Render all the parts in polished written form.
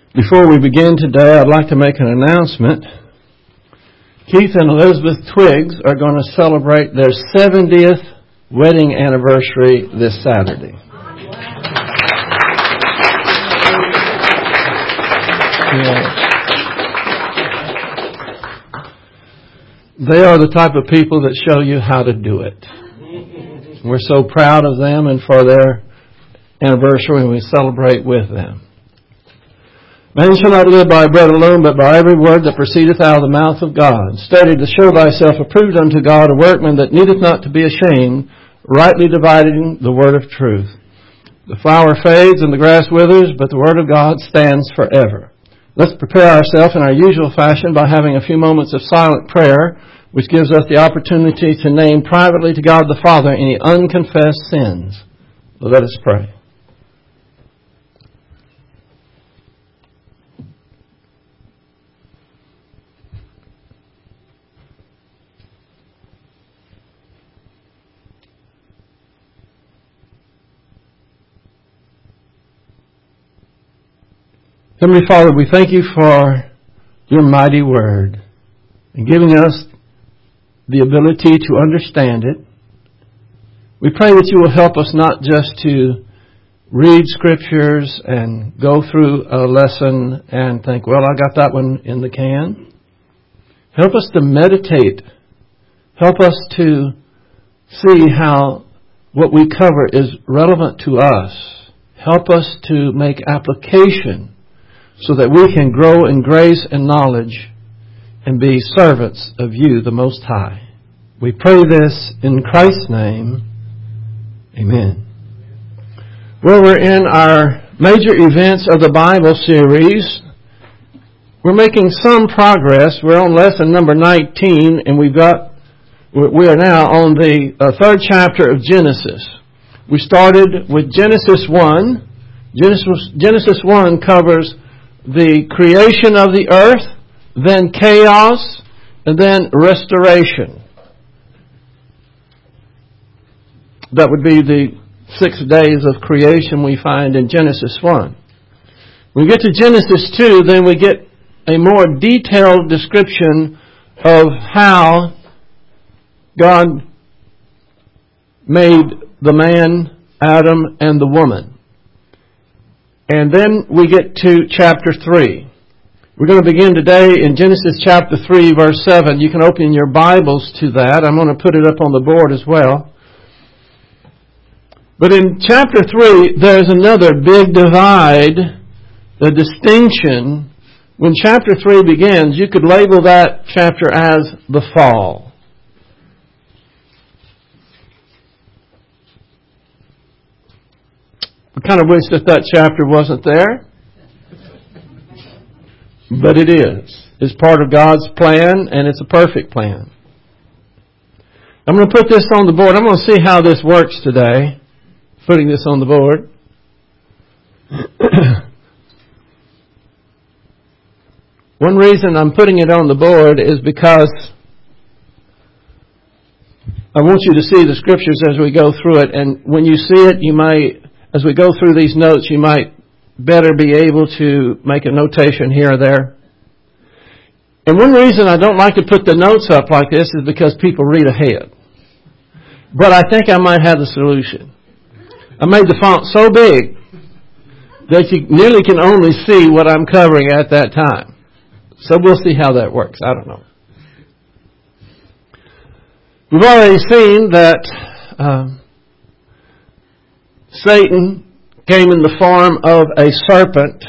Before we begin today, I'd like to make an announcement. Keith and Elizabeth Twiggs are going to celebrate their 70th wedding anniversary this Saturday. Yeah. They are the type of people that show you how to do it. We're so proud of them and for their anniversary, and we celebrate with them. Man shall not live by bread alone, but by every word that proceedeth out of the mouth of God. Study to show thyself approved unto God, a workman that needeth not to be ashamed, rightly dividing the word of truth. The flower fades and the grass withers, but the word of God stands forever. Let's prepare ourselves in our usual fashion by having a few moments of silent prayer, which gives us the opportunity to name privately to God the Father any unconfessed sins. Let us pray. Heavenly Father, we thank you for your mighty word and giving us the ability to understand it. We pray that you will help us not just to read scriptures and go through a lesson and think, well, I got that one in the can. Help us to meditate. Help us to see how what we cover is relevant to us. Help us to make application so that we can grow in grace and knowledge and be servants of you, the Most High. We pray this in Christ's name. Amen. Well, we're in our Major Events of the Bible series. We're making some progress. We're on lesson number 19, and we are now on the third chapter of Genesis. We started with Genesis 1. Genesis 1 covers the creation of the earth, then chaos, and then restoration. That would be the 6 days of creation we find in Genesis 1. When we get to Genesis 2, then we get a more detailed description of how God made the man, Adam, and the woman. And then we get to chapter 3. We're going to begin today in Genesis chapter 3, verse 7. You can open your Bibles to that. I'm going to put it up on the board as well. But in chapter 3, there's another big divide, the distinction. When chapter 3 begins, you could label that chapter as the fall. I kind of wish that chapter wasn't there. But it is. It's part of God's plan, and it's a perfect plan. I'm going to put this on the board. I'm going to see how this works today, putting this on the board. One reason I'm putting it on the board is because I want you to see the scriptures as we go through it. And when you see it, you might, as we go through these notes, you might better be able to make a notation here or there. And one reason I don't like to put the notes up like this is because people read ahead. But I think I might have the solution. I made the font so big that you nearly can only see what I'm covering at that time. So we'll see how that works. I don't know. We've already seen that Satan came in the form of a serpent,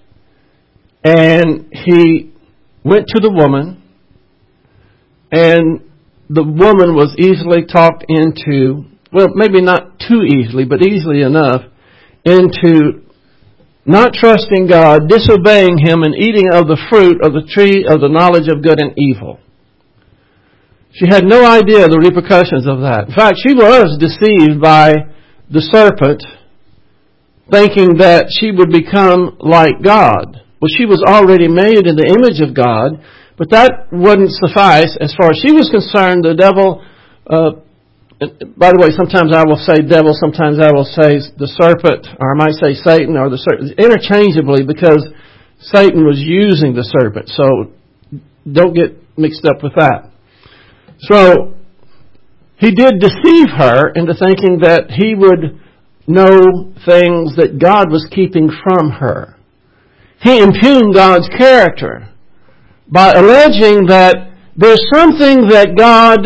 and he went to the woman, and the woman was easily talked into, well, maybe not too easily, but easily enough, into not trusting God, disobeying Him, and eating of the fruit of the tree of the knowledge of good and evil. She had no idea the repercussions of that. In fact, she was deceived by the serpent, thinking that she would become like God. Well, she was already made in the image of God, but that wouldn't suffice. As far as she was concerned, the devil, by the way, sometimes I will say devil, sometimes I will say the serpent, or I might say Satan, or the serpent, interchangeably, because Satan was using the serpent. So don't get mixed up with that. So he did deceive her into thinking that he would know things that God was keeping from her. He impugned God's character by alleging that there's something that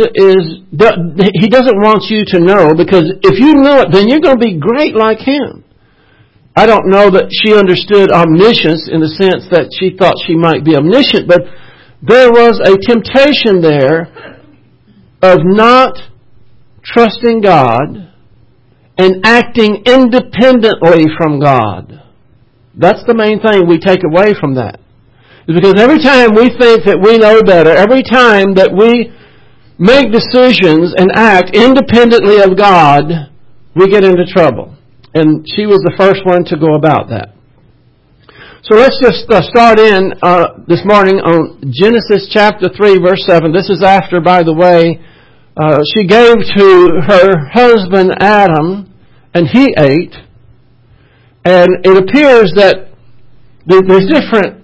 He doesn't want you to know, because if you know it, then you're going to be great like Him. I don't know that she understood omniscience in the sense that she thought she might be omniscient, but there was a temptation there of not trusting God and acting independently from God. That's the main thing we take away from that. It's because every time we think that we know better, every time that we make decisions and act independently of God, we get into trouble. And she was the first one to go about that. So let's just start in this morning on Genesis chapter 3, verse 7. This is after, by the way, she gave to her husband Adam, and he ate. And it appears that there's different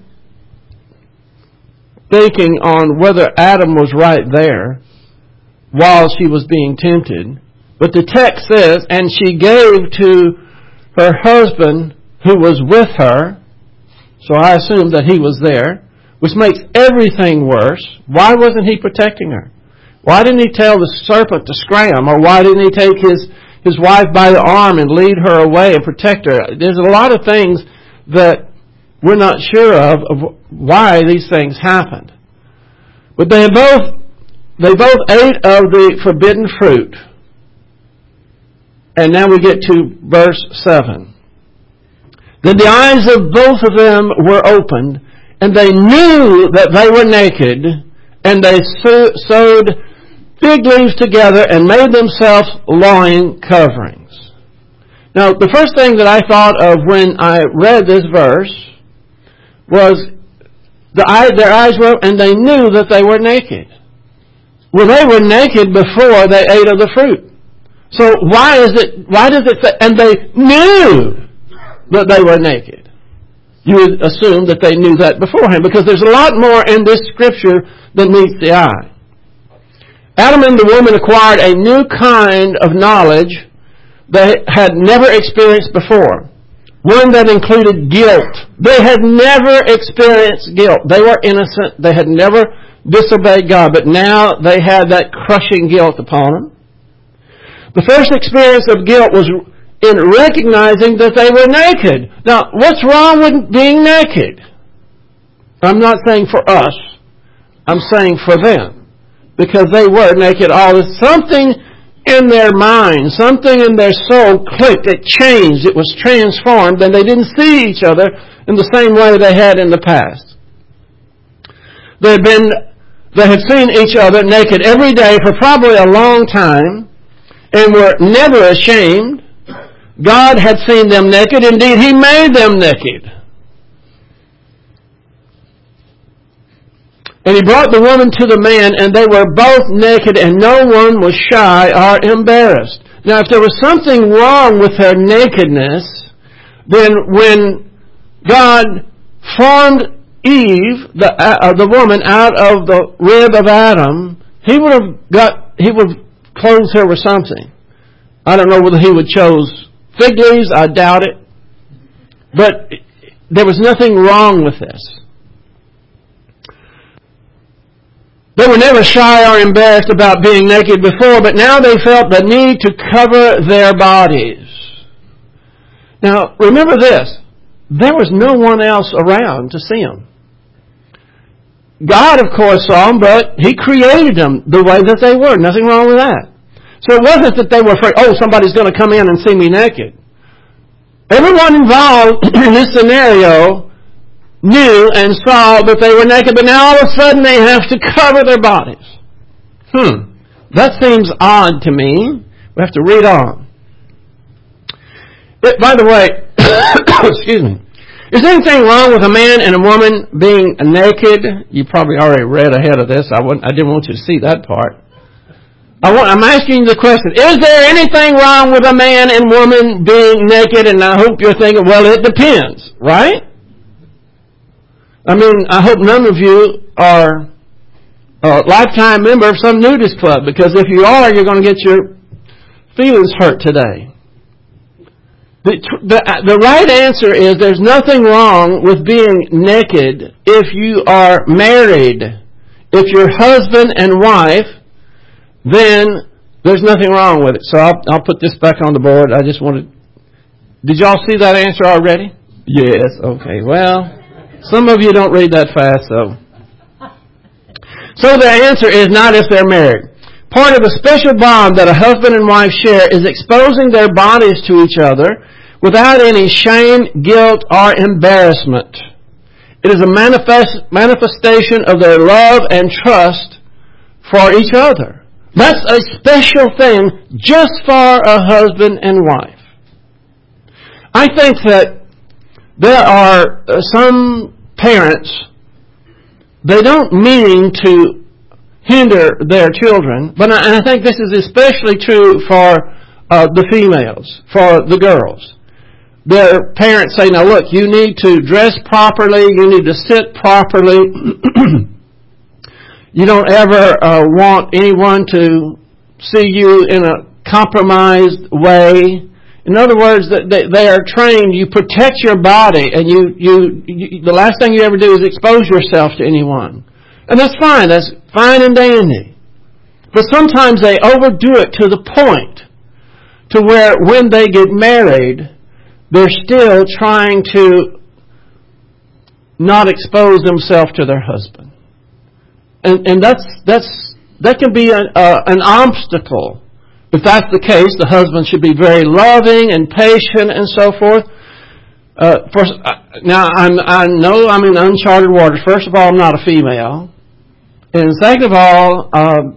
thinking on whether Adam was right there while she was being tempted. But the text says, and she gave to her husband who was with her. So I assume that he was there, which makes everything worse. Why wasn't he protecting her? Why didn't he tell the serpent to scram? Or why didn't he take his wife by the arm and lead her away and protect her? There's a lot of things that we're not sure of why these things happened. But they both ate of the forbidden fruit. And now we get to verse 7. Then the eyes of both of them were opened, and they knew that they were naked, and they sewed fig leaves together and made themselves loin coverings. Now, the first thing that I thought of when I read this verse was their eyes were open, and they knew that they were naked. Well, they were naked before they ate of the fruit. So why does it say, and they knew that they were naked? You would assume that they knew that beforehand, because there's a lot more in this scripture than meets the eye. Adam and the woman acquired a new kind of knowledge they had never experienced before. One that included guilt. They had never experienced guilt. They were innocent. They had never disobeyed God, but now they had that crushing guilt upon them. The first experience of guilt was in recognizing that they were naked. Now, what's wrong with being naked? I'm not saying for us. I'm saying for them. Because they were naked. Something in their mind, something in their soul clicked. It changed. It was transformed. And they didn't see each other in the same way they had in the past. They had seen each other naked every day for probably a long time, and were never ashamed. God had seen them naked. Indeed, He made them naked. And He brought the woman to the man, and they were both naked, and no one was shy or embarrassed. Now, if there was something wrong with her nakedness, then when God formed Eve, the woman, out of the rib of Adam, He would have clothed her with something. I don't know whether He would chose fig leaves. I doubt it. But there was nothing wrong with this. They were never shy or embarrassed about being naked before, but now they felt the need to cover their bodies. Now, remember this. There was no one else around to see them. God, of course, saw them, but He created them the way that they were. Nothing wrong with that. So it wasn't that they were afraid, somebody's going to come in and see me naked. Everyone involved in this scenario knew and saw that they were naked, but now all of a sudden they have to cover their bodies. That seems odd to me. We have to read on. But, by the way, excuse me. Is there anything wrong with a man and a woman being naked? You probably already read ahead of this. I didn't want you to see that part. I'm asking you the question. Is there anything wrong with a man and woman being naked? And I hope you're thinking, well, it depends, right? I mean, I hope none of you are a lifetime member of some nudist club, because if you are, you're going to get your feelings hurt today. The right answer is there's nothing wrong with being naked if you are married. If you're husband and wife, then there's nothing wrong with it. So I'll put this back on the board. I just wanted... Did y'all see that answer already? Yes. Okay. Well, some of you don't read that fast, so... So the answer is not if they're married. Part of the special bond that a husband and wife share is exposing their bodies to each other without any shame, guilt, or embarrassment. It is a manifestation of their love and trust for each other. That's a special thing just for a husband and wife. I think that there are some parents, they don't mean to hinder their children, but I think this is especially true for the females, for the girls. Their parents say, now look, you need to dress properly, you need to sit properly. You don't ever want anyone to see you in a compromised way. In other words, they are trained, you protect your body, and you the last thing you ever do is expose yourself to anyone. And that's fine and dandy. But sometimes they overdo it to the point to where when they get married, they're still trying to not expose themselves to their husband. And that can be an obstacle. If that's the case, the husband should be very loving and patient and so forth. Now, I know I'm in uncharted waters. First of all, I'm not a female. And second of all,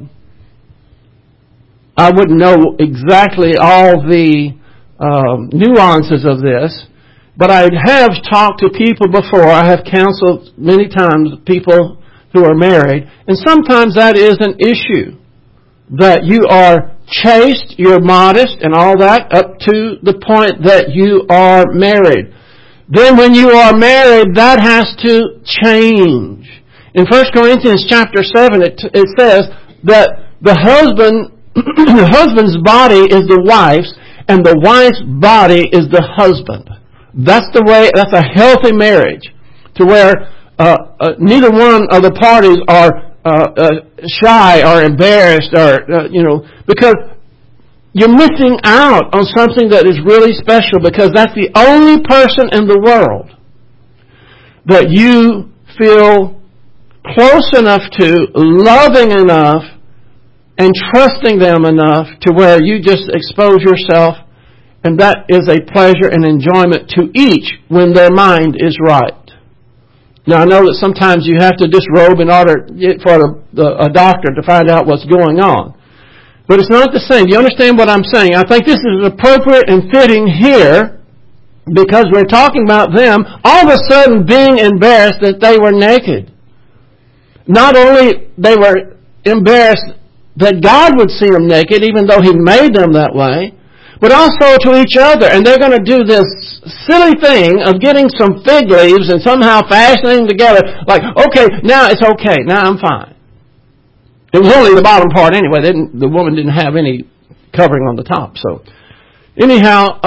I wouldn't know exactly all the nuances of this. But I have talked to people before. I have counseled many times people who are married. And sometimes that is an issue. That you are chaste, you're modest, and all that, up to the point that you are married. Then when you are married, that has to change. In 1 Corinthians chapter 7, it says that the husband's body is the wife's, and the wife's body is the husband. That's a healthy marriage, to where neither one of the parties are shy or embarrassed or, because you're missing out on something that is really special, because that's the only person in the world that you feel close enough to, loving enough, and trusting them enough to where you just expose yourself, and that is a pleasure and enjoyment to each when their mind is right. Now, I know that sometimes you have to disrobe in order for a doctor to find out what's going on. But it's not the same. You understand what I'm saying? I think this is appropriate and fitting here because we're talking about them all of a sudden being embarrassed that they were naked. Not only they were embarrassed that God would see them naked, even though He made them that way, but also to each other. And they're going to do this silly thing of getting some fig leaves and somehow fastening them together. Like, okay, now it's okay. Now I'm fine. It was only the bottom part anyway. The woman didn't have any covering on the top. So, anyhow,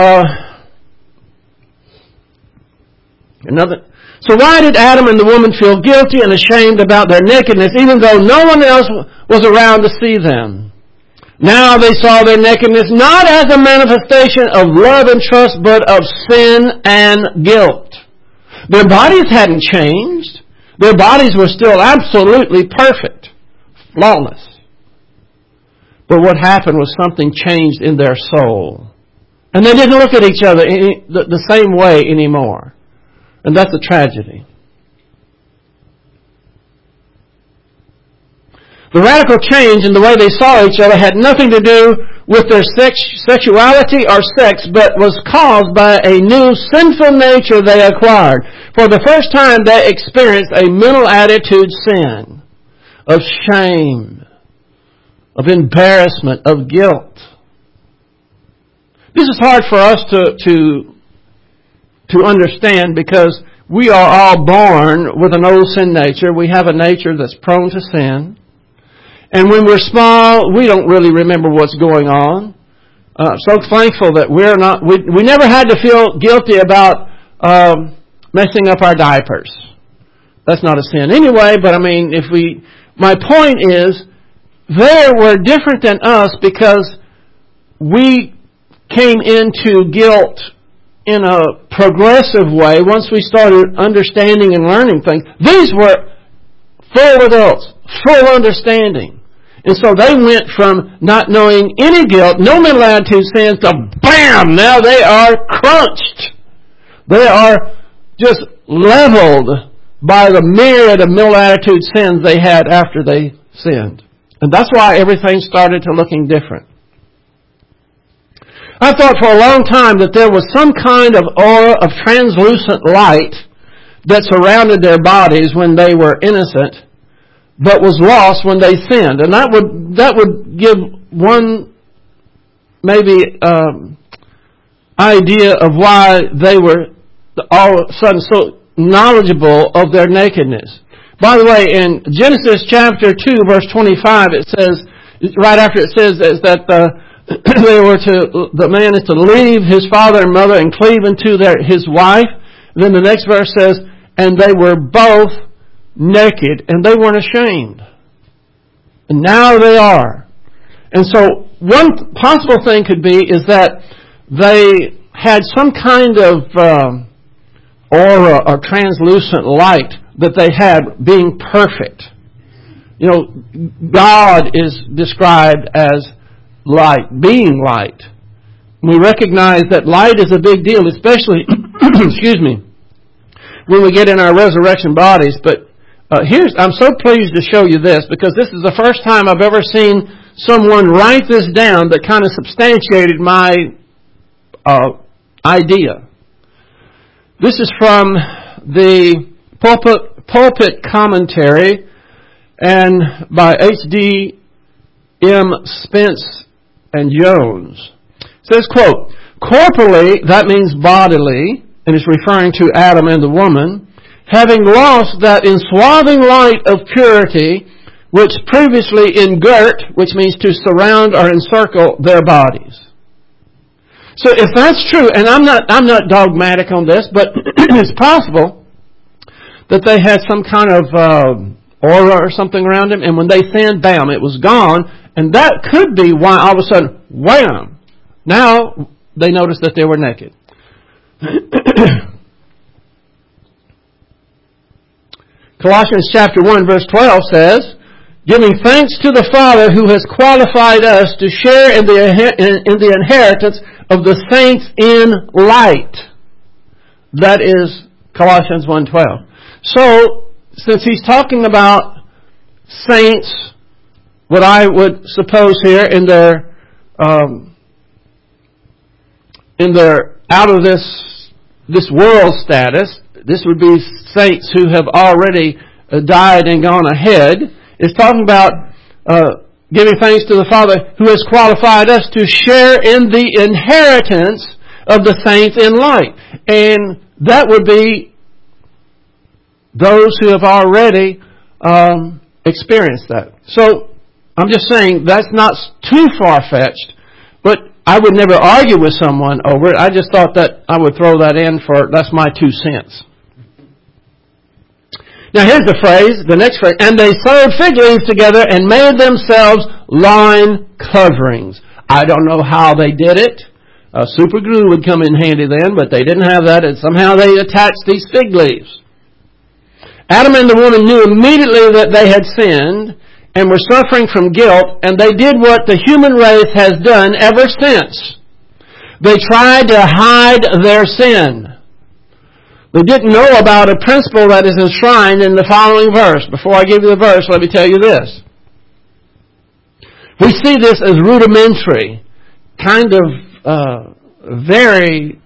So why did Adam and the woman feel guilty and ashamed about their nakedness, even though no one else was around to see them? Now they saw their nakedness not as a manifestation of love and trust, but of sin and guilt. Their bodies hadn't changed. Their bodies were still absolutely perfect, flawless. But what happened was something changed in their soul. And they didn't look at each other the same way anymore. And that's a tragedy. The radical change in the way they saw each other had nothing to do with their sexuality or sex, but was caused by a new sinful nature they acquired. For the first time, they experienced a mental attitude sin, of shame, of embarrassment, of guilt. This is hard for us to understand because We are all born with an old sin nature. We have a nature that's prone to sin. And when we're small, we don't really remember what's going on. So thankful that we never had to feel guilty about messing up our diapers. That's not a sin anyway, but I mean, my point is, they were different than us because we came into guilt in a progressive way once we started understanding and learning things. These were full adults, full understanding. And so they went from not knowing any guilt, no mental attitude sins, to bam! Now they are crunched. They are just leveled by the myriad of mental attitude sins they had after they sinned. And that's why everything started to looking different. I thought for a long time that there was some kind of aura of translucent light that surrounded their bodies when they were innocent, but was lost when they sinned. And that would give one maybe idea of why they were all of a sudden so knowledgeable of their nakedness. By the way, in Genesis chapter 2, verse 25, it says, right after it says that the man is to leave his father and mother and cleave unto his wife. And then the next verse says, and they were both naked, and they weren't ashamed. And now they are. And so one possible thing could be is that they had some kind of aura or translucent light that they had being perfect. You know, God is described as light, being light. We recognize that light is a big deal, especially, excuse me, when we get in our resurrection bodies. But I'm so pleased to show you this, because this is the first time I've ever seen someone write this down that kind of substantiated my idea. This is from the pulpit commentary and by H.D. M. Spence and Jones. It says, quote, corporally, that means bodily, and it's referring to Adam and the woman, having lost that enswathing light of purity which previously engirt, which means to surround or encircle their bodies. So if that's true, and I'm not dogmatic on this, but it's possible that they had some kind of aura or something around them, and when they sinned, bam, it was gone, and that could be why all of a sudden, wham, now they noticed that they were naked. Colossians chapter 1 verse 12 says, giving thanks to the Father who has qualified us to share in the inheritance of the saints in light. That is Colossians 1:12. So, since he's talking about saints, what I would suppose here in their out of this world status, this would be saints who have already died and gone ahead. It's talking about giving thanks to the Father who has qualified us to share in the inheritance of the saints in light. And that would be those who have already experienced that. So, I'm just saying that's not too far-fetched, but I would never argue with someone over it. I just thought that I would throw that in that's my 2 cents. Now here's the next phrase, and they sewed fig leaves together and made themselves loin coverings. I don't know how they did it. Super glue would come in handy then, but they didn't have that, and somehow they attached these fig leaves. Adam and the woman knew immediately that they had sinned and were suffering from guilt, and they did what the human race has done ever since. They tried to hide their sin. They didn't know about a principle that is enshrined in the following verse. Before I give you the verse, let me tell you this. We see this as rudimentary, kind of very,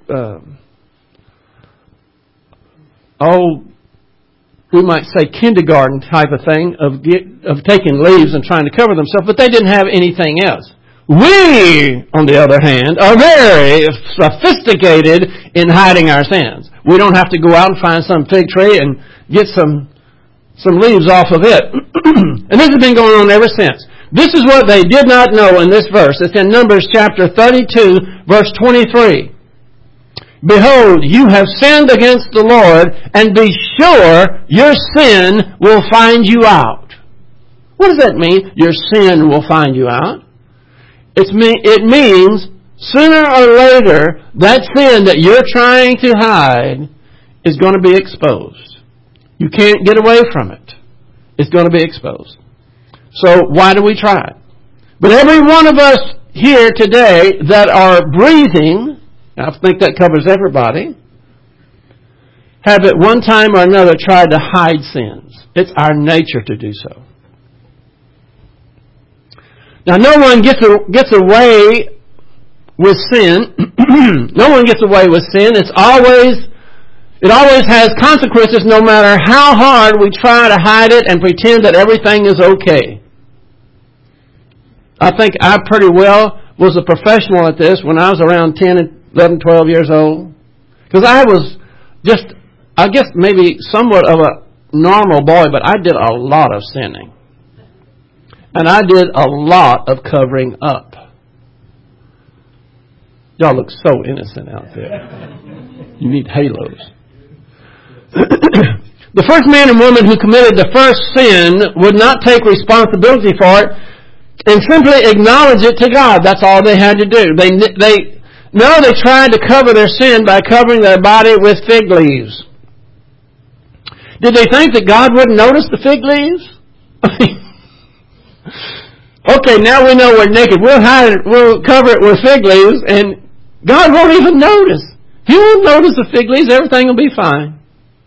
we might say kindergarten type of thing of taking leaves and trying to cover themselves, but they didn't have anything else. We, on the other hand, are very sophisticated in hiding our sins. we don't have to go out and find some fig tree and get some leaves off of it. And this has been going on ever since. This is what they did not know in this verse. It's in Numbers chapter 32, verse 23. Behold, you have sinned against the Lord, and be sure your sin will find you out. What does that mean? Your sin will find you out. It means sooner or later that sin that you're trying to hide is going to be exposed. You can't get away from it. It's going to be exposed. So why do we try it? But every one of us here today that are breathing, I think that covers everybody, have at one time or another tried to hide sins. It's our nature to do so. Now, no one gets away with sin. No one gets away with sin. It always has consequences no matter how hard we try to hide it and pretend that everything is okay. I think I pretty well was a professional at this when I was around 10, 11, 12 years old. Because I was just, I guess maybe somewhat of a normal boy, but I did a lot of sinning. And I did a lot of covering up. Y'all look so innocent out there. You need halos. The first man and woman who committed the first sin would not take responsibility for it and simply acknowledge it to God. That's all they had to do. They tried to cover their sin by covering their body with fig leaves. Did they think that God wouldn't notice the fig leaves? Okay, now we know we're naked. We'll cover it with fig leaves, and God won't even notice. He won't notice the fig leaves. Everything will be fine.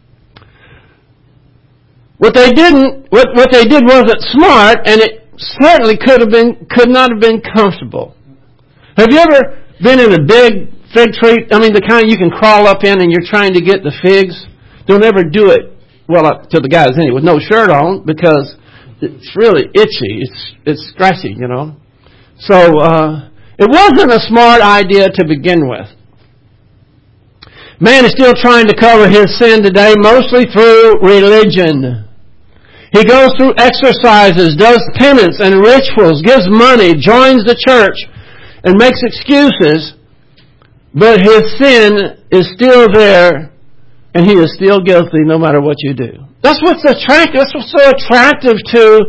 What they did wasn't smart, and it certainly could not have been comfortable. Have you ever been in a big fig tree? I mean, the kind you can crawl up in, and you're trying to get the figs. Don't ever do it. Well, up to the guys anyway, with no shirt on, because it's really itchy. It's scratchy, you know. So it wasn't a smart idea to begin with. Man is still trying to cover his sin today, mostly through religion. He goes through exercises, does penance and rituals, gives money, joins the church, and makes excuses, but his sin is still there, and he is still guilty no matter what you do. That's what's attractive. That's what's so attractive to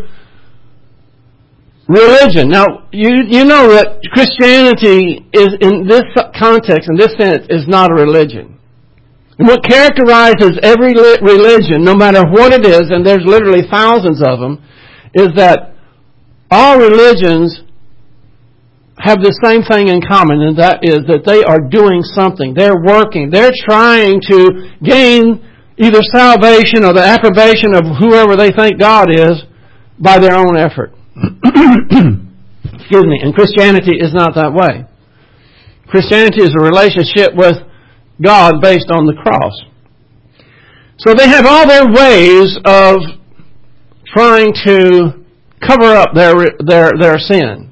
religion. Now, you know that Christianity is, in this context, in this sense, is not a religion. And what characterizes every religion, no matter what it is, and there's literally thousands of them, is that all religions have the same thing in common, and that is that they are doing something. They're working. They're trying to gain either salvation or the approbation of whoever they think God is by their own effort. Excuse me. And Christianity is not that way. Christianity is a relationship with God based on the cross. So they have all their ways of trying to cover up their sin.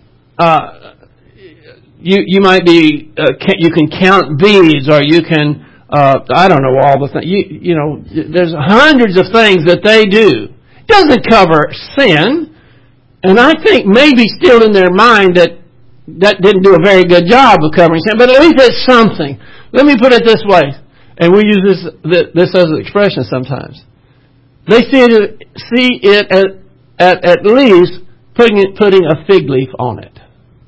You might be you can count beads, or you can I don't know all the things. You know, there's hundreds of things that they do. It doesn't cover sin, and I think maybe still in their mind that didn't do a very good job of covering sin, but at least it's something. Let me put it this way, and we use this as an expression sometimes. They see it at least putting a fig leaf on it.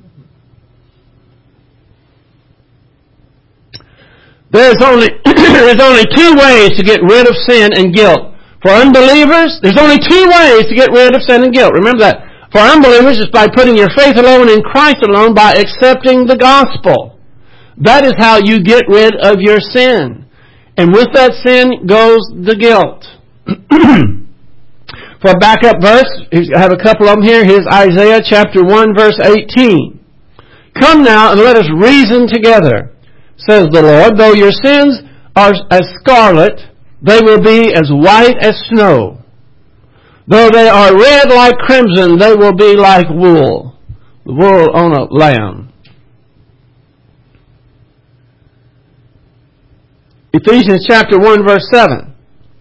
There's only two ways to get rid of sin and guilt. For unbelievers, there's only two ways to get rid of sin and guilt. Remember that. For unbelievers, it's by putting your faith alone in Christ alone, by accepting the gospel. That is how you get rid of your sin. And with that sin goes the guilt. For a backup verse, I have a couple of them here. Here's Isaiah chapter 1, verse 18. Come now and let us reason together, says the Lord. Though your sins are as scarlet, they will be as white as snow. Though they are red like crimson, they will be like wool. The wool on a lamb. Ephesians chapter 1, verse 7.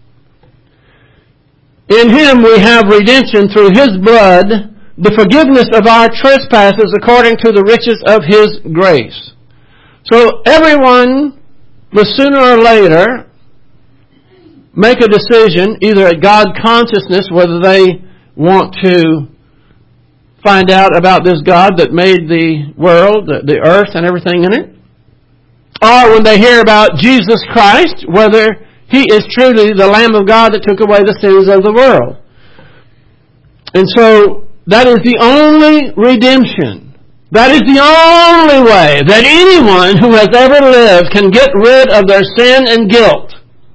In Him we have redemption through His blood, the forgiveness of our trespasses according to the riches of His grace. So everyone will sooner or later make a decision, either at God consciousness, whether they want to find out about this God that made the world, the earth, and everything in it, or when they hear about Jesus Christ, whether He is truly the Lamb of God that took away the sins of the world. And so, that is the only redemption. That is the only way that anyone who has ever lived can get rid of their sin and guilt,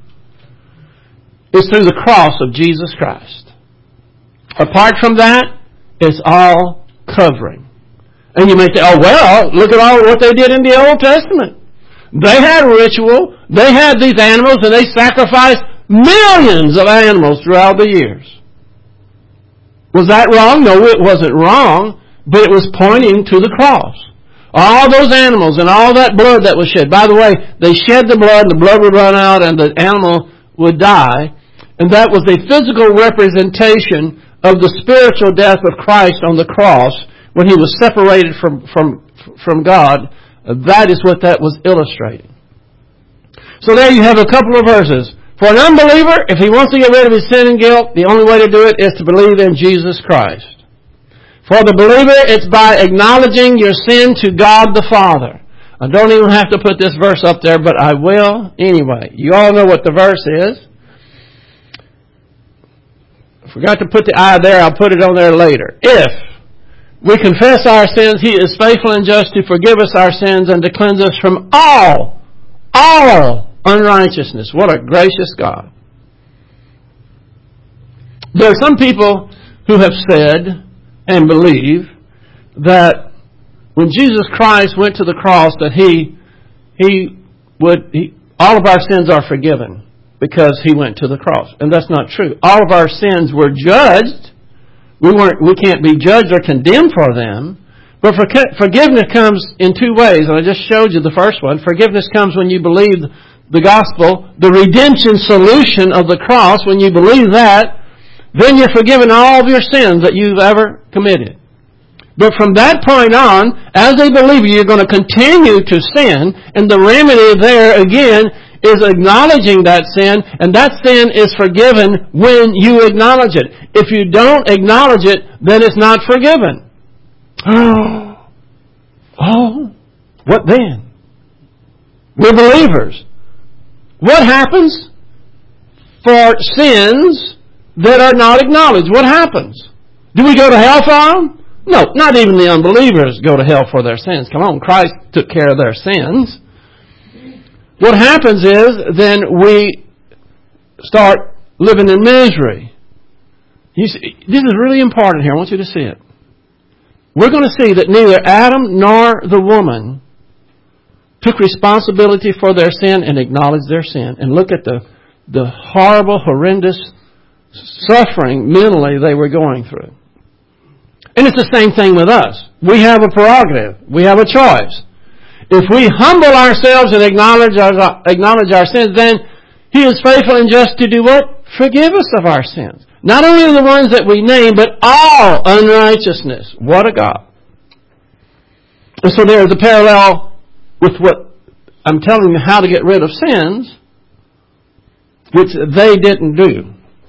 is through the cross of Jesus Christ. Apart from that, it's all covering. And you may say, oh well, look at all what they did in the Old Testament. They had ritual, they had these animals, and they sacrificed millions of animals throughout the years. Was that wrong? No, it wasn't wrong, but it was pointing to the cross. All those animals and all that blood that was shed. By the way, they shed the blood, and the blood would run out, and the animal would die. And that was a physical representation of the spiritual death of Christ on the cross when He was separated from God. That is what that was illustrating. So there you have a couple of verses. For an unbeliever, if he wants to get rid of his sin and guilt, the only way to do it is to believe in Jesus Christ. For the believer, it's by acknowledging your sin to God the Father. I don't even have to put this verse up there, but I will anyway. You all know what the verse is. I forgot to put the I there. I'll put it on there later. If we confess our sins, He is faithful and just to forgive us our sins and to cleanse us from all unrighteousness. What a gracious God. There are some people who have said and believe that when Jesus Christ went to the cross that all of our sins are forgiven because He went to the cross. And that's not true. All of our sins were judged. We can't be judged or condemned for them. But forgiveness comes in two ways, and I just showed you the first one. Forgiveness comes when you believe the gospel, the redemption solution of the cross. When you believe that, then you're forgiven all of your sins that you've ever committed. But from that point on, as a believer, you're going to continue to sin, and the remedy there, again, is acknowledging that sin, and that sin is forgiven when you acknowledge it. If you don't acknowledge it, then it's not forgiven. Oh, what then? We're believers. What happens for sins that are not acknowledged? What happens? Do we go to hell for them? No, not even the unbelievers go to hell for their sins. Come on, Christ took care of their sins. What happens is, then we start living in misery. You see, this is really important here. I want you to see it. We're going to see that neither Adam nor the woman took responsibility for their sin and acknowledged their sin. And look at the horrible, horrendous suffering mentally they were going through. And it's the same thing with us. We have a prerogative. We have a choice. If we humble ourselves and acknowledge our sins, then He is faithful and just to do what? Forgive us of our sins. Not only the ones that we name, but all unrighteousness. What a God. And so there is a parallel with what I'm telling you, how to get rid of sins, which they didn't do.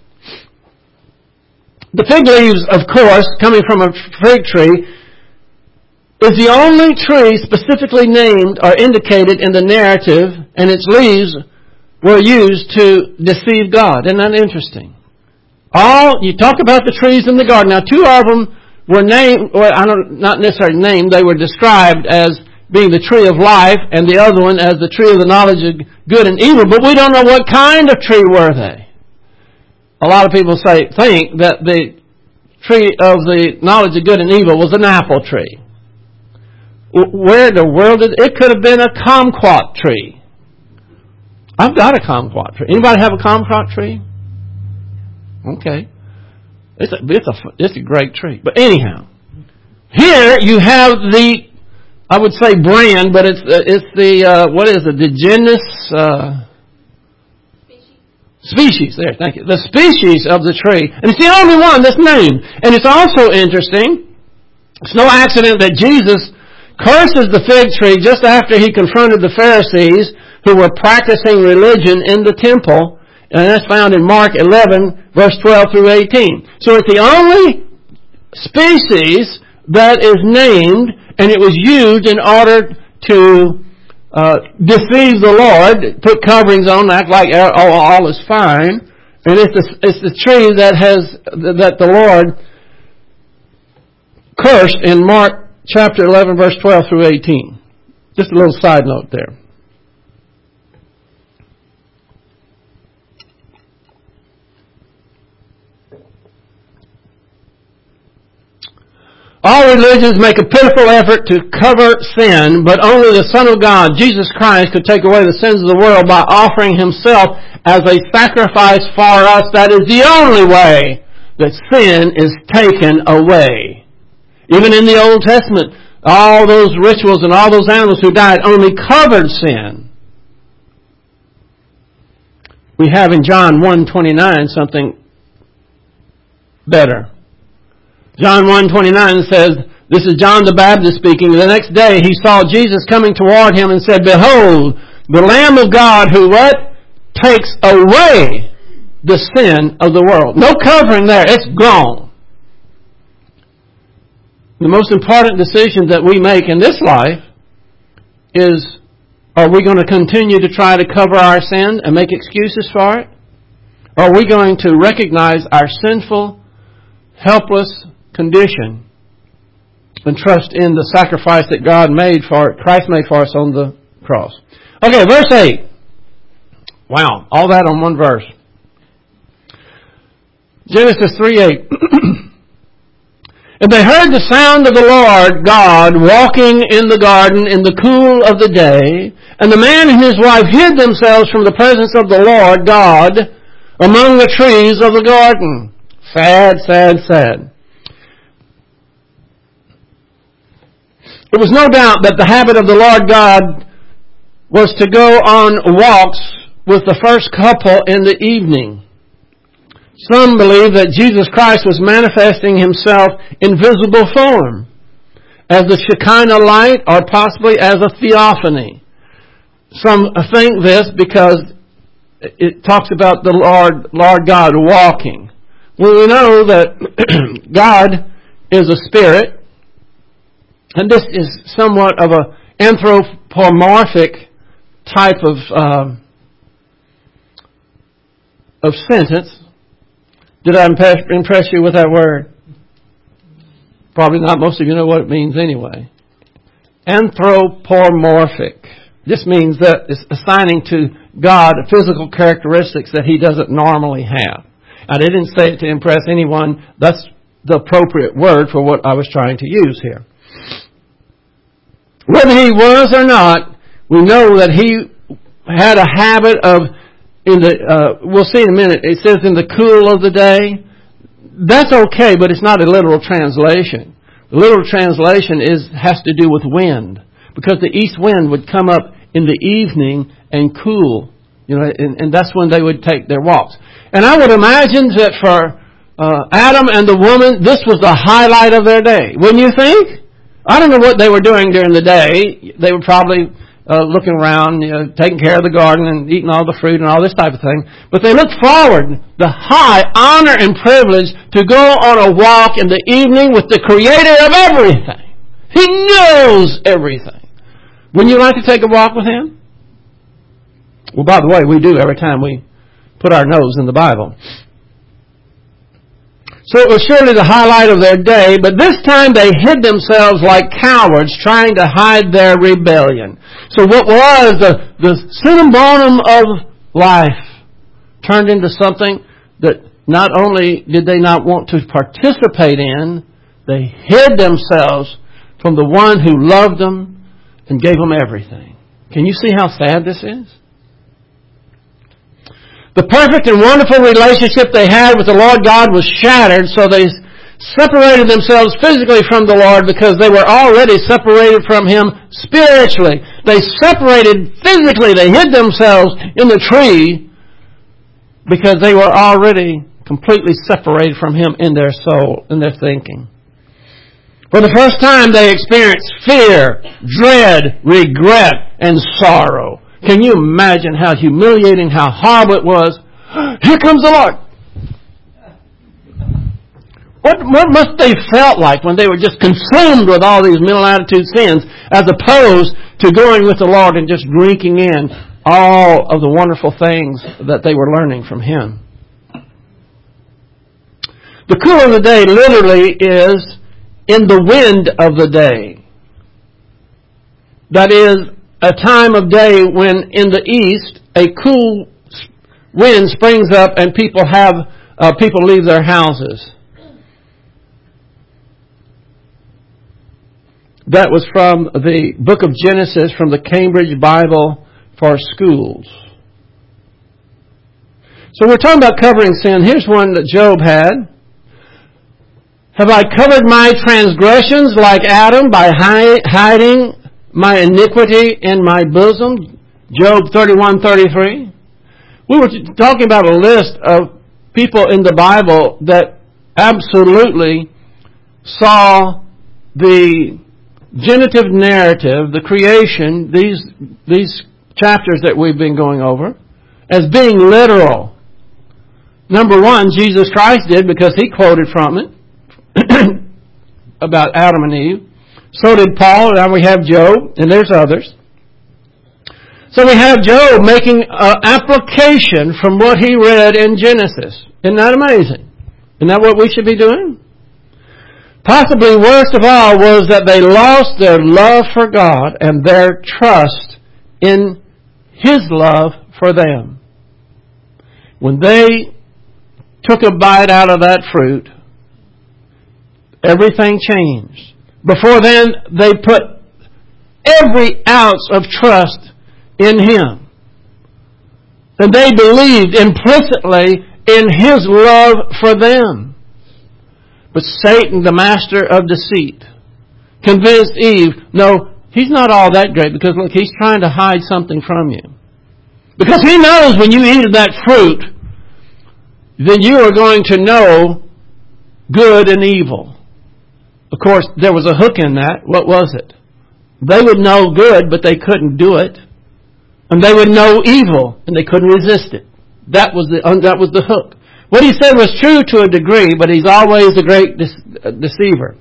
The fig leaves, of course, coming from a fig tree, is the only tree specifically named or indicated in the narrative, and its leaves were used to deceive God. Isn't that interesting? You talk about the trees in the garden. Now, two of them were named, or not necessarily named, they were described as being the tree of life, and the other one as the tree of the knowledge of good and evil, but we don't know what kind of tree were they. A lot of people think that the tree of the knowledge of good and evil was an apple tree. Where in the world it could have been a kumquat tree. I've got a kumquat tree. Anybody have a kumquat tree? Okay. It's a great tree. But anyhow, here you have I would say brand, but it's the, what is it? The genus, species, there, thank you. The species of the tree. And it's the only one that's named. And it's also interesting, it's no accident that Jesus curses the fig tree just after he confronted the Pharisees who were practicing religion in the temple. And that's found in Mark 11, verse 12 through 18. So it's the only species that is named, and it was used in order to deceive the Lord, put coverings on, act like all is fine. And it's the tree that the Lord cursed in Mark chapter 11, verse 12 through 18. Just a little side note there. All religions make a pitiful effort to cover sin, but only the Son of God, Jesus Christ, could take away the sins of the world by offering Himself as a sacrifice for us. That is the only way that sin is taken away. Even in the Old Testament, all those rituals and all those animals who died only covered sin. We have in John 1:29 something better. John 1:29 says, this is John the Baptist speaking. The next day he saw Jesus coming toward him and said, behold, the Lamb of God who what? Takes away the sin of the world. No covering there. It's gone. The most important decision that we make in this life is, are we going to continue to try to cover our sin and make excuses for it? Or are we going to recognize our sinful, helpless condition and trust in the sacrifice that Christ made for us on the cross? Okay, verse 8. Wow, all that on one verse. Genesis 3:8. And they heard the sound of the Lord God walking in the garden in the cool of the day, and the man and his wife hid themselves from the presence of the Lord God among the trees of the garden. Sad, sad, sad. It was no doubt that the habit of the Lord God was to go on walks with the first couple in the evening. Some believe that Jesus Christ was manifesting Himself in visible form, as the Shekinah light or possibly as a theophany. Some think this because it talks about the Lord God walking. Well, we know that God is a spirit, and this is somewhat of an anthropomorphic type of sentence. Did I impress you with that word? Probably not. Most of you know what it means anyway. Anthropomorphic. This means that it's assigning to God physical characteristics that He doesn't normally have. I didn't say it to impress anyone. That's the appropriate word for what I was trying to use here. Whether He was or not, we know that He had a habit of, we'll see in a minute, it says in the cool of the day. That's okay, but it's not a literal translation. The literal translation has to do with wind, because the east wind would come up in the evening and cool, and that's when they would take their walks. And I would imagine that for Adam and the woman, this was the highlight of their day. Wouldn't you think? I don't know what they were doing during the day. They were probably looking around, taking care of the garden and eating all the fruit and all this type of thing. But they looked forward, the high honor and privilege, to go on a walk in the evening with the Creator of everything. He knows everything. Wouldn't you like to take a walk with Him? Well, by the way, we do every time we put our nose in the Bible. So it was surely the highlight of their day, but this time they hid themselves like cowards trying to hide their rebellion. So what was the cinnamon of life turned into something that not only did they not want to participate in, they hid themselves from the one who loved them and gave them everything. Can you see how sad this is? The perfect and wonderful relationship they had with the Lord God was shattered, so they separated themselves physically from the Lord because they were already separated from Him spiritually. They separated physically. They hid themselves in the tree because they were already completely separated from Him in their soul, in their thinking. For the first time, they experienced fear, dread, regret, and sorrow. Can you imagine how humiliating, how horrible it was? Here comes the Lord. What must they felt like when they were just consumed with all these mental attitude sins, as opposed to going with the Lord and just drinking in all of the wonderful things that they were learning from Him? The cool of the day literally is in the wind of the day. That is a time of day when in the east a cool wind springs up and people leave their houses. That was from the book of Genesis, from the Cambridge Bible for Schools. So we're talking about covering sin. Here's one that Job had. Have I covered my transgressions like Adam by hiding my iniquity in my bosom? Job 31:33. We were talking about a list of people in the Bible that absolutely saw the genitive narrative, the creation, these chapters that we've been going over, as being literal. Number one, Jesus Christ did, because He quoted from it about Adam and Eve. So did Paul. Now we have Job, and there's others. So we have Job making an application from what he read in Genesis. Isn't that amazing? Isn't that what we should be doing? Possibly worst of all was that they lost their love for God and their trust in His love for them. When they took a bite out of that fruit, everything changed. Before then, they put every ounce of trust in Him. And they believed implicitly in His love for them. But Satan, the master of deceit, convinced Eve, no, He's not all that great, because look, He's trying to hide something from you. Because He knows when you eat of that fruit, then you are going to know good and evil. Of course, there was a hook in that. What was it? They would know good, but they couldn't do it. And they would know evil, and they couldn't resist it. That was the hook. What He said was true to a degree, but He's always a great deceiver.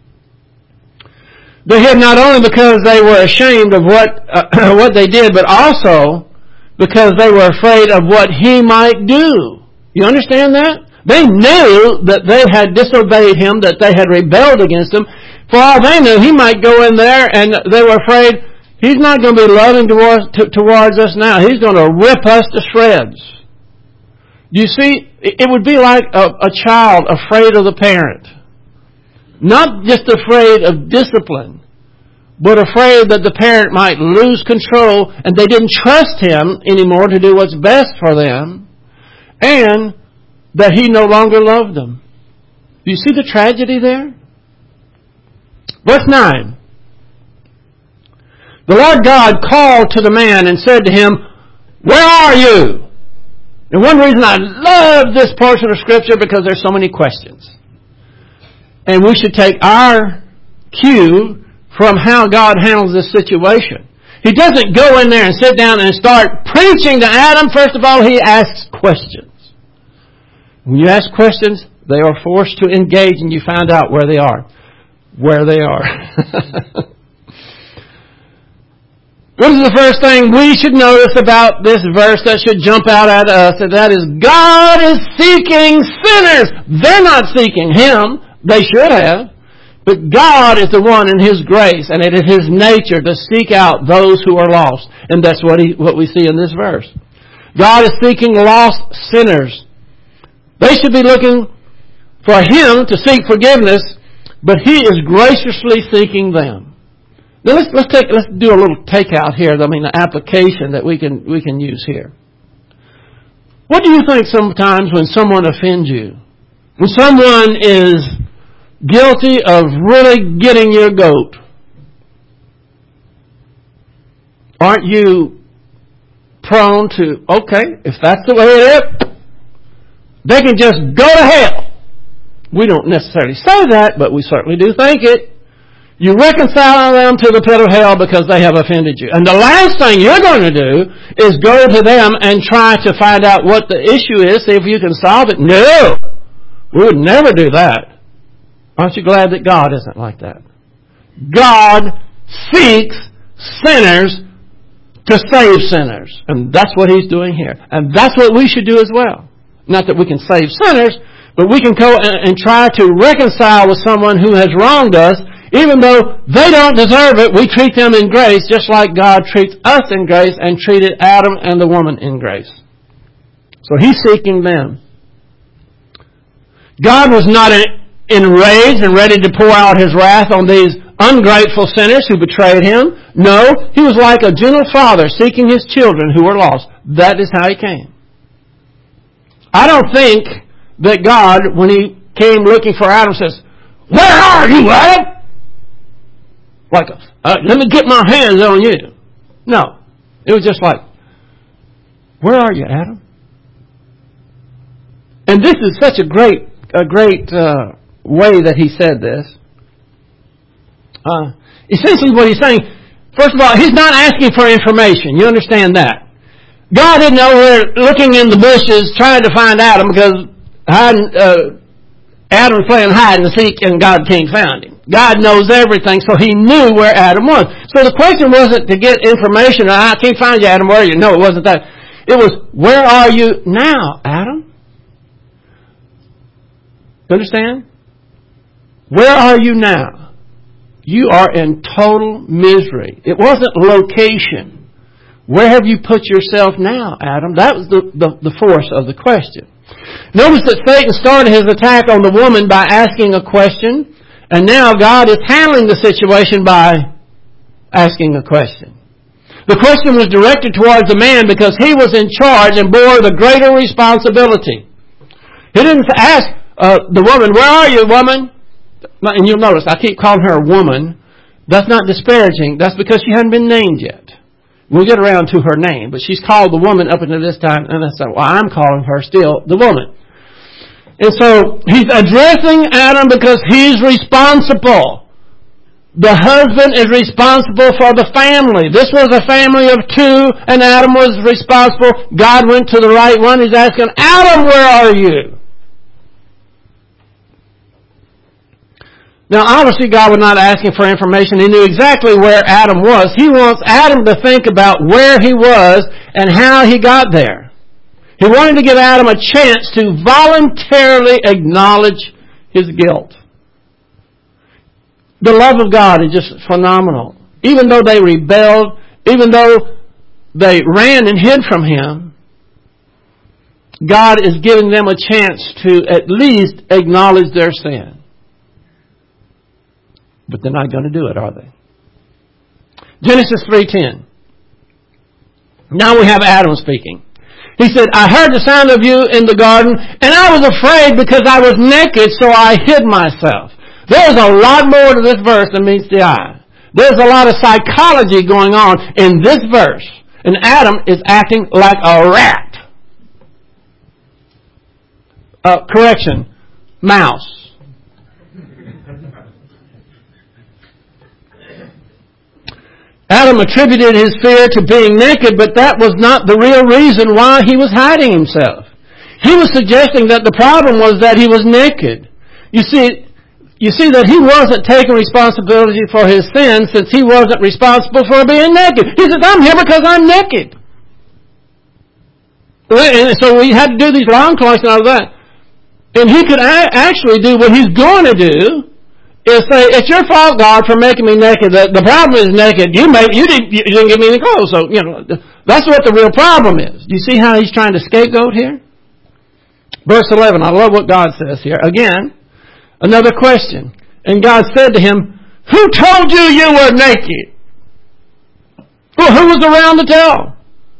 They hid not only because they were ashamed of what they did, but also because they were afraid of what He might do. You understand that? They knew that they had disobeyed Him, that they had rebelled against Him. For all they knew, He might go in there, and they were afraid He's not going to be loving towards us now. He's going to rip us to shreds. You see, it would be like a child afraid of the parent. Not just afraid of discipline, but afraid that the parent might lose control and they didn't trust Him anymore to do what's best for them, and that He no longer loved them. Do you see the tragedy there? Verse 9. The Lord God called to the man and said to him, "Where are you?" And one reason I love this portion of Scripture, because there's so many questions. And we should take our cue from how God handles this situation. He doesn't go in there and sit down and start preaching to Adam. First of all, He asks questions. When you ask questions, they are forced to engage, and you find out where they are. Where they are. What is the first thing we should notice about this verse that should jump out at us? And that is, God is seeking sinners. They're not seeking Him. They should have. But God is the one in His grace, and it is His nature to seek out those who are lost. And that's what we see in this verse. God is seeking lost sinners. They should be looking for Him to seek forgiveness, but He is graciously seeking them. Now let's do a little takeout here. The application that we can use here. What do you think sometimes when someone offends you? When someone is guilty of really getting your goat, aren't you prone to, okay, if that's the way it is, they can just go to hell. We don't necessarily say that, but we certainly do think it. You reconcile them to the pit of hell because they have offended you. And the last thing you're going to do is go to them and try to find out what the issue is, see if you can solve it. No! We would never do that. Aren't you glad that God isn't like that? God seeks sinners to save sinners. And that's what He's doing here. And that's what we should do as well. Not that we can save sinners, but we can go and try to reconcile with someone who has wronged us. Even though they don't deserve it, we treat them in grace just like God treats us in grace and treated Adam and the woman in grace. So He's seeking them. God was not enraged and ready to pour out His wrath on these ungrateful sinners who betrayed Him. No, He was like a gentle father seeking His children who were lost. That is how He came. I don't think that God, when He came looking for Adam, says, "Where are you, Adam?" Like, let me get my hands on you. No. It was just like, "Where are you, Adam?" And this is such a great way that He said this. Essentially what He's saying, first of all, He's not asking for information. You understand that? God isn't over there looking in the bushes trying to find Adam because Adam was playing hide and seek and God can't find him. God knows everything, so He knew where Adam was. So the question wasn't to get information. "I can't find you, Adam. Where are you?" No, it wasn't that. It was, "Where are you now, Adam?" You understand? Where are you now? You are in total misery. It wasn't location. Where have you put yourself now, Adam? That was the force of the question. Notice that Satan started his attack on the woman by asking a question, and now God is handling the situation by asking a question. The question was directed towards the man because he was in charge and bore the greater responsibility. He didn't ask the woman, "Where are you, woman?" And you'll notice, I keep calling her a woman. That's not disparaging. That's because she hadn't been named yet. We'll get around to her name, but she's called the woman up until this time, and that's why I'm calling her still the woman. And so He's addressing Adam because he's responsible. The husband is responsible for the family. This was a family of two, and Adam was responsible. God went to the right one. He's asking, "Adam, where are you?" Now, obviously, God was not asking for information. He knew exactly where Adam was. He wants Adam to think about where he was and how he got there. He wanted to give Adam a chance to voluntarily acknowledge his guilt. The love of God is just phenomenal. Even though they rebelled, even though they ran and hid from Him, God is giving them a chance to at least acknowledge their sin. But they're not going to do it, are they? Genesis 3:10. Now we have Adam speaking. He said, "I heard the sound of you in the garden, and I was afraid because I was naked, so I hid myself." There's a lot more to this verse than meets the eye. There's a lot of psychology going on in this verse. And Adam is acting like a rat. Mouse. Adam attributed his fear to being naked, but that was not the real reason why he was hiding himself. He was suggesting that the problem was that he was naked. You see that he wasn't taking responsibility for his sin since he wasn't responsible for being naked. He says, "I'm here because I'm naked." And so we had to do these loincloths and all that. And he could actually do what he's going to do, is say, "It's your fault, God, for making me naked. The problem is naked. You didn't give me any clothes." So, that's what the real problem is. Do you see how he's trying to scapegoat here? Verse 11, I love what God says here. Again, another question. "And God said to him, 'Who told you you were naked?'" Well, who was around to tell?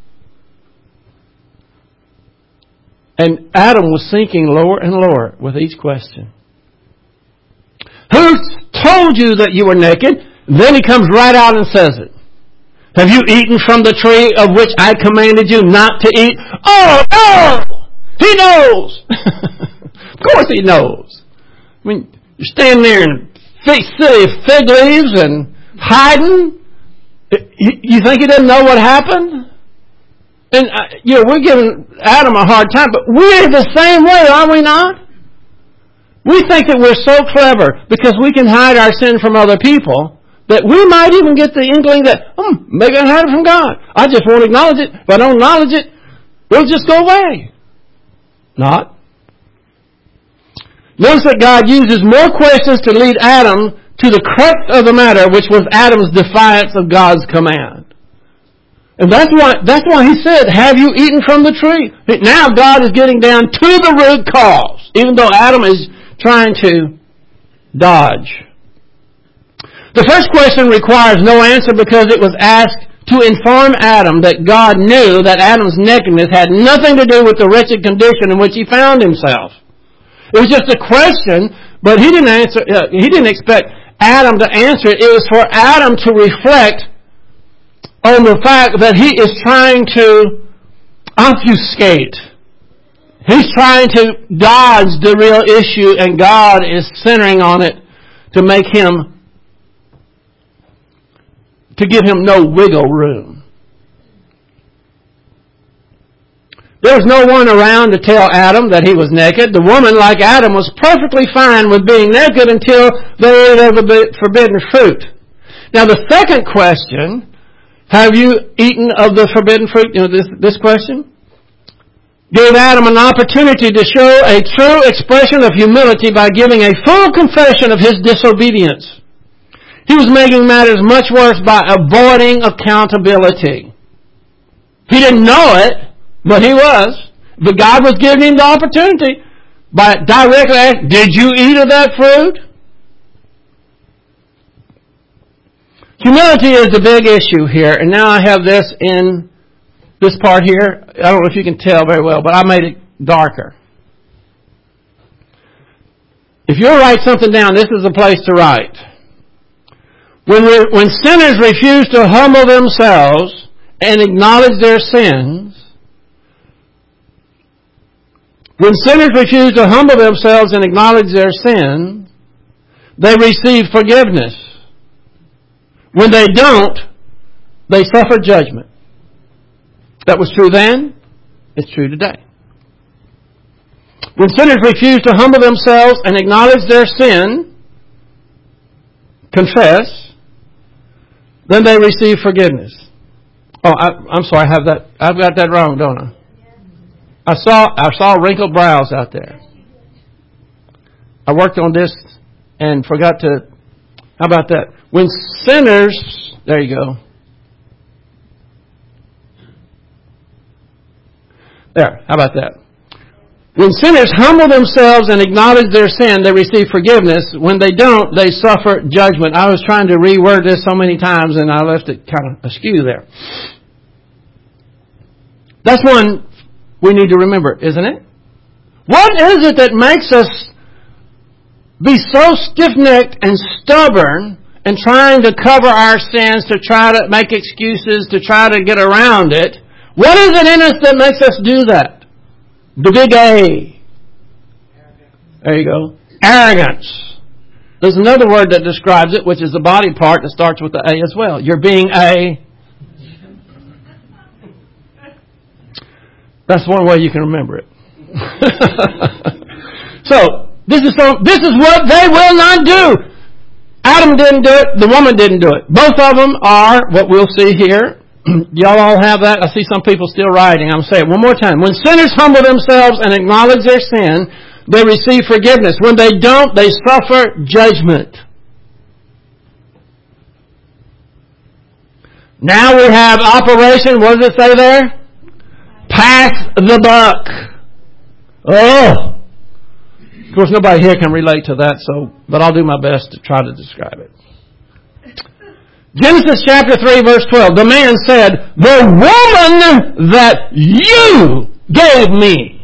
And Adam was sinking lower and lower with each question. "Who told you that you were naked?" Then he comes right out and says it. "Have you eaten from the tree of which I commanded you not to eat?" Oh, no! He knows. Of course he knows. I mean, you're standing there in silly fig leaves and hiding. You think he doesn't know what happened? And, we're giving Adam a hard time, but we're the same way, are we not? We think that we're so clever because we can hide our sin from other people that we might even get the inkling that, maybe I hide it from God. I just won't acknowledge it. If I don't acknowledge it, it'll just go away. Not. Notice that God uses more questions to lead Adam to the crux of the matter, which was Adam's defiance of God's command. And that's why he said, have you eaten from the tree? Now God is getting down to the root cause, even though Adam is trying to dodge. The first question requires no answer because it was asked to inform Adam that God knew that Adam's nakedness had nothing to do with the wretched condition in which he found himself. It was just a question, but he didn't answer. He didn't expect Adam to answer it. It was for Adam to reflect on the fact that he is trying to obfuscate. He's trying to dodge the real issue, and God is centering on it to give him no wiggle room. There was no one around to tell Adam that he was naked. The woman, like Adam, was perfectly fine with being naked until they ate of the forbidden fruit. Now the second question, have you eaten of the forbidden fruit? This question gave Adam an opportunity to show a true expression of humility by giving a full confession of his disobedience. He was making matters much worse by avoiding accountability. He didn't know it, but he was. But God was giving him the opportunity by directly asking, did you eat of that fruit? Humility is the big issue here. And now I have this in this part here. I don't know if you can tell very well, but I made it darker. If you write something down, this is the place to write. When sinners refuse to humble themselves and acknowledge their sins, when sinners refuse to humble themselves and acknowledge their sin, they receive forgiveness. When they don't, they suffer judgment. That was true then, it's true today. When sinners refuse to humble themselves and acknowledge their sin, confess, then they receive forgiveness. Oh, I'm sorry, I've got that wrong, don't I? I saw wrinkled brows out there. I worked on this and forgot to. How about that? When sinners, there you go. There, how about that? When sinners humble themselves and acknowledge their sin, they receive forgiveness. When they don't, they suffer judgment. I was trying to reword this so many times and I left it kind of askew there. That's one we need to remember, isn't it? What is it that makes us be so stiff-necked and stubborn and trying to cover our sins, to try to make excuses, to try to get around it? What is it in us that makes us do that? The big A. There you go. Arrogance. There's another word that describes it, which is the body part that starts with the A as well. You're being a... That's one way you can remember it. So, this is what they will not do. Adam didn't do it. The woman didn't do it. Both of them are what we'll see here. Y'all all have that? I see some people still writing. I'm saying it one more time. When sinners humble themselves and acknowledge their sin, they receive forgiveness. When they don't, they suffer judgment. Now we have operation, what does it say there? Pass the buck. Oh! Of course, nobody here can relate to that, but I'll do my best to try to describe it. Genesis chapter 3, verse 12. The man said, the woman that you gave me.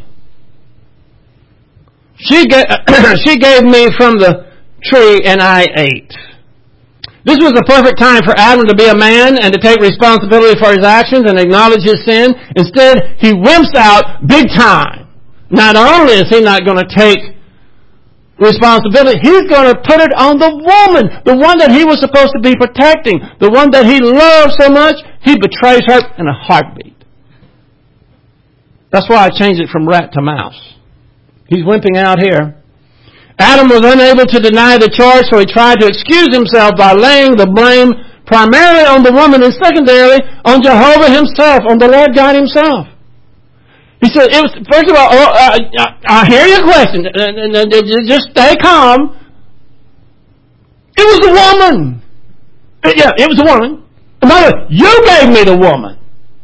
She gave me from the tree and I ate. This was the perfect time for Adam to be a man and to take responsibility for his actions and acknowledge his sin. Instead, he wimps out big time. not only is he not going to take responsibility, he's going to put it on the woman, the one that he was supposed to be protecting, the one that he loved so much, he betrays her in a heartbeat. That's why I changed it from rat to mouse. He's wimping out here. Adam was unable to deny the charge, so he tried to excuse himself by laying the blame primarily on the woman and secondarily on Jehovah himself, on the Lord God himself. He said, first of all, I hear your question, and just stay calm. It was the woman. Yeah, it was the woman. And by the way, you gave me the woman.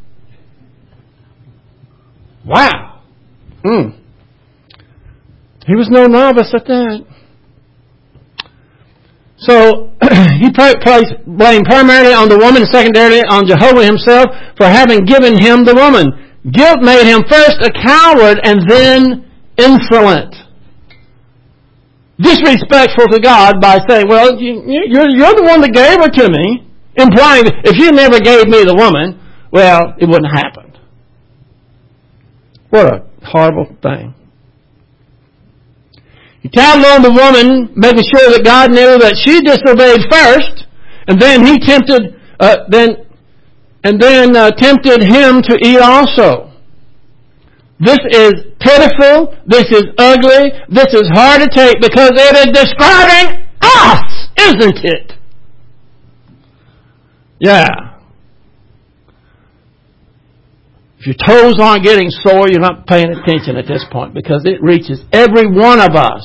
Wow. He was no novice at that. So, he placed blame primarily on the woman and secondarily on Jehovah himself for having given him the woman. Guilt made him first a coward and then insolent. Disrespectful to God by saying, well, you're the one that gave her to me. Implying that if you never gave me the woman, well, it wouldn't happen. What a horrible thing. He tattled on the woman, making sure that God knew that she disobeyed first, and then he tempted him to eat also. This is pitiful. This is ugly. This is hard to take because it is describing us, isn't it? Yeah. If your toes aren't getting sore, you're not paying attention at this point because it reaches every one of us.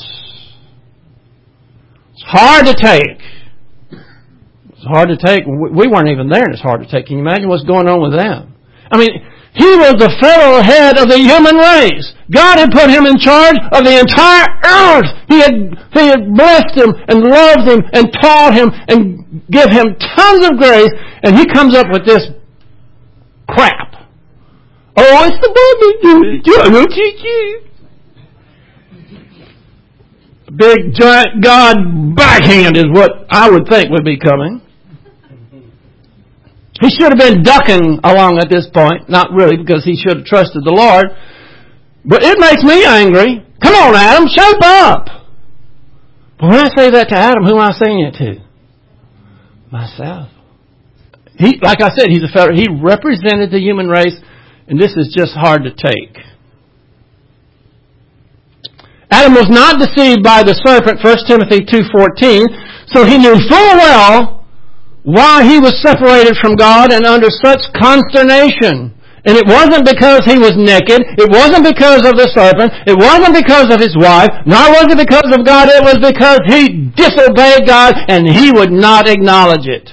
It's hard to take. It's hard to take. We weren't even there and it's hard to take. Can you imagine what's going on with them? I mean, he was the federal head of the human race. God had put him in charge of the entire earth. He had blessed him and loved him and taught him and give him tons of grace. And he comes up with this crap. Oh, it's the Bible. Big giant God backhand is what I would think would be coming. He should have been ducking along at this point. Not really, because he should have trusted the Lord. But it makes me angry. Come on, Adam, shape up. But when I say that to Adam, who am I saying it to? Myself. Like I said, he's a fellow. He represented the human race. And this is just hard to take. Adam was not deceived by the serpent, 1 Timothy 2:14, so he knew full well why he was separated from God and under such consternation. And it wasn't because he was naked, it wasn't because of the serpent, it wasn't because of his wife, nor was it because of God, it was because he disobeyed God and he would not acknowledge it.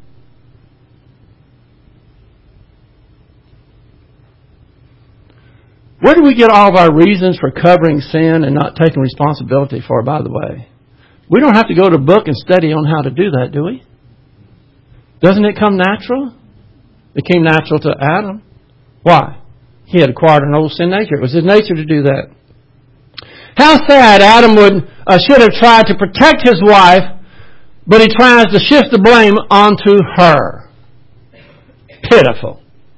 Where do we get all of our reasons for covering sin and not taking responsibility for it, by the way? We don't have to go to a book and study on how to do that, do we? Doesn't it come natural? It came natural to Adam. Why? He had acquired an old sin nature. It was his nature to do that. How sad Adam should have tried to protect his wife, but he tries to shift the blame onto her. Pitiful.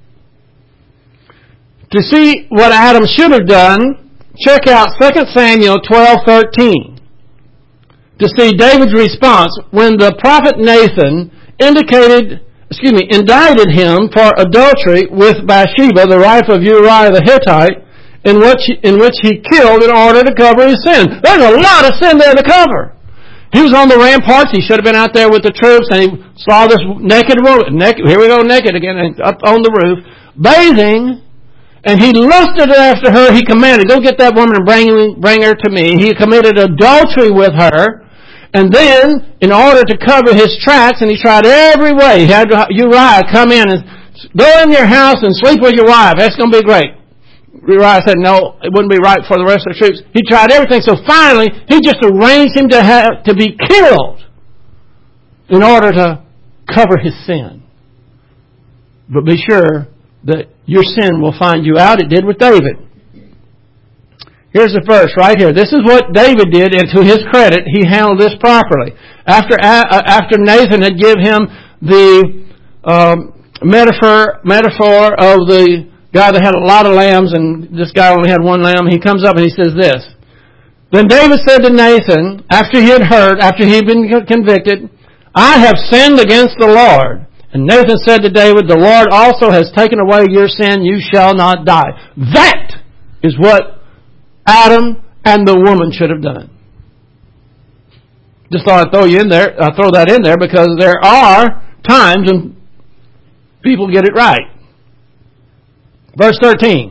To see what Adam should have done, check out 2 Samuel 12:13. To see David's response when the prophet Nathan indicted him for adultery with Bathsheba, the wife of Uriah the Hittite, in which he killed in order to cover his sin. There's a lot of sin there to cover. He was on the ramparts. He should have been out there with the troops, and he saw this naked woman. Here we go, naked again, up on the roof, bathing. And he lusted after her. He commanded, go get that woman and bring her to me. He committed adultery with her. And then, in order to cover his tracks, and he tried every way, he had Uriah come in and go in your house and sleep with your wife. That's going to be great. Uriah said, no, it wouldn't be right for the rest of the troops. He tried everything. So finally, he just arranged him to be killed in order to cover his sin. But be sure that your sin will find you out. It did with David. Here's the verse right here. This is what David did, and to his credit, he handled this properly. After Nathan had given him the metaphor of the guy that had a lot of lambs, and this guy only had one lamb. He comes up and he says this. Then David said to Nathan, after he had been convicted, I have sinned against the Lord. And Nathan said to David, the Lord also has taken away your sin. You shall not die. That is what Adam and the woman should have done. Just thought I'd throw that in there because there are times when people get it right. Verse 13.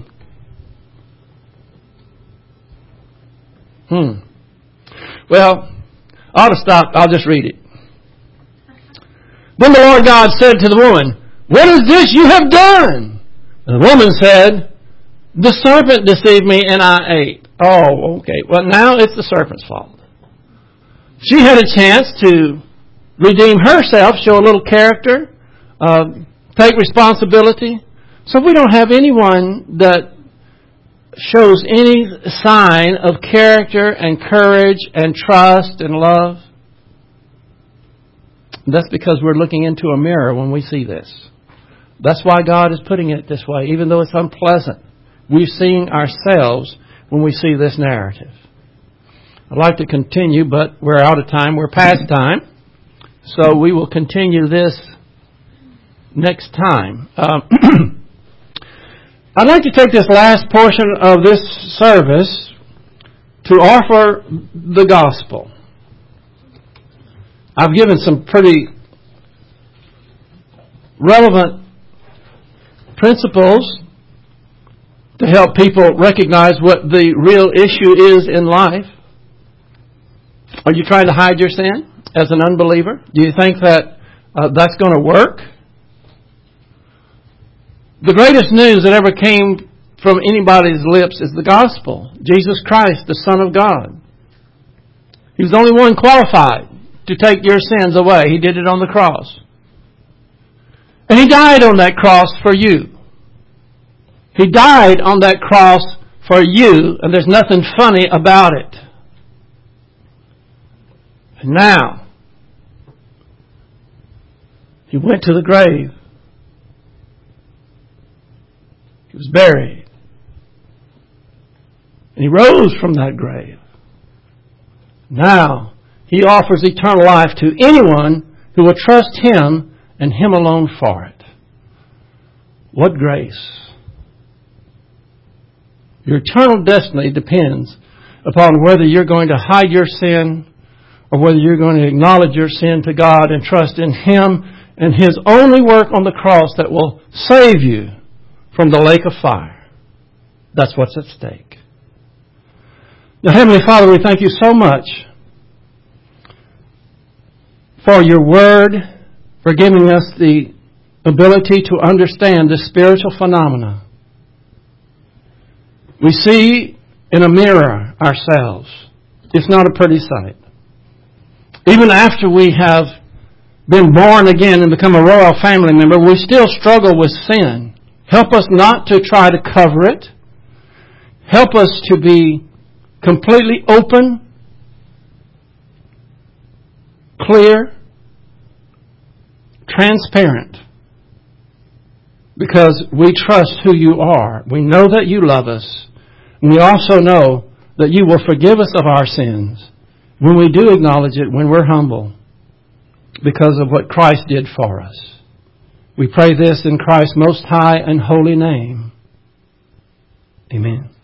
Well, I ought to stop. I'll just read it. Then the Lord God said to the woman, what is this you have done? And the woman said, the serpent deceived me and I ate. Oh, okay. Well, now it's the serpent's fault. She had a chance to redeem herself, show a little character, take responsibility. So we don't have anyone that shows any sign of character and courage and trust and love. That's because we're looking into a mirror when we see this. That's why God is putting it this way, even though it's unpleasant. We're seeing ourselves when we see this narrative. I'd like to continue, but we're out of time. We're past time. So we will continue this next time. I'd like to take this last portion of this service to offer the gospel. I've given some pretty relevant principles to help people recognize what the real issue is in life. Are you trying to hide your sin as an unbeliever? Do you think that that's going to work? The greatest news that ever came from anybody's lips is the gospel. Jesus Christ, the Son of God. He was the only one qualified to take your sins away. He did it on the cross. And He died on that cross for you. He died on that cross for you, and there's nothing funny about it. And now, He went to the grave. He was buried. And He rose from that grave. Now, He offers eternal life to anyone who will trust Him and Him alone for it. What grace! Your eternal destiny depends upon whether you're going to hide your sin or whether you're going to acknowledge your sin to God and trust in Him and His only work on the cross that will save you from the lake of fire. That's what's at stake. Now, Heavenly Father, we thank You so much for Your Word, for giving us the ability to understand this spiritual phenomena. We see in a mirror ourselves. It's not a pretty sight. Even after we have been born again and become a royal family member, we still struggle with sin. Help us not to try to cover it. Help us to be completely open, clear, transparent. Because we trust who You are. We know that You love us. And we also know that You will forgive us of our sins when we do acknowledge it, when we're humble, because of what Christ did for us. We pray this in Christ's most high and holy name. Amen.